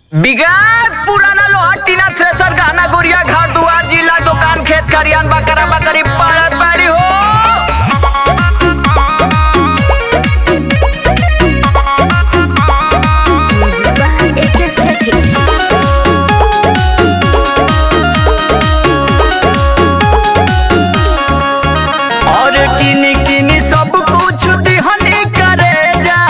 बिगाड़ पुराना लोहा टीना थ्रेसर गहना गुड़िया घर दुआर जिला दुकान खेत खरियान बकरा बकरी पालत बाड़ी हो। और किनी किनी सब कुछ दिहनी करे जा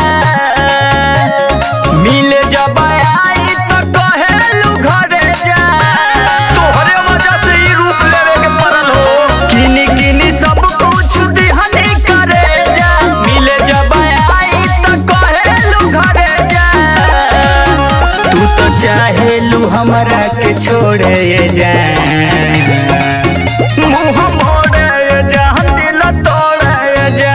मिले जब आई तो कहेलू घरे जा तोहरे वजह से ही रूप लेवे के पड़ल हो। किनी किनी सब कुछ दिहनी करे जा मिले जब आई तो कहेलू घरे जा तू तो चाहेलू हमरा के छोड़े जा मुँह मोड़े जा दिल तोड़े जा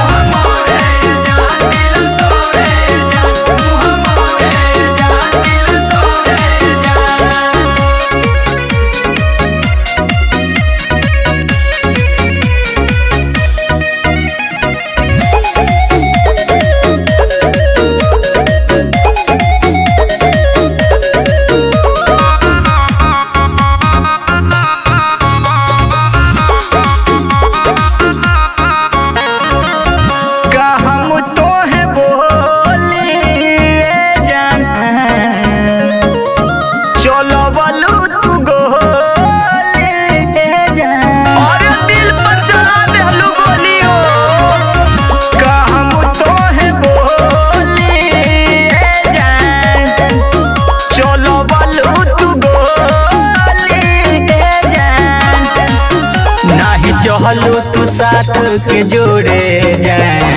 चहलो तू साथ के जोड़े जा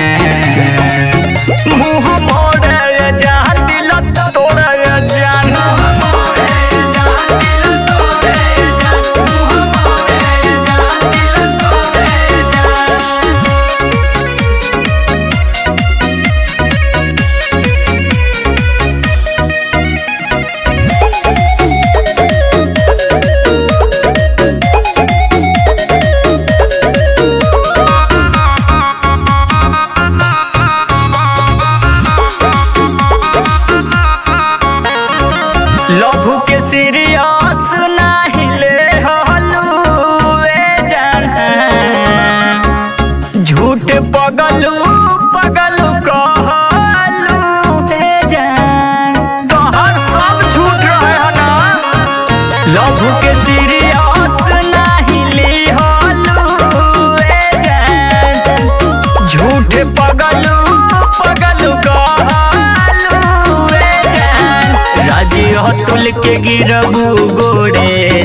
मुँह मोड़े जा दिल तोड़े जान लभू के सीरियस नाही ले हलू ए जान झूठ पगलू पगलू कहलू ए जान तोहर सब झूठ रहे ना। लभू के सीरियस नाही ली हलू ए जान झूठ पगलू पगलू कहलू ए जान राजी तुल के गिरबू गोड़े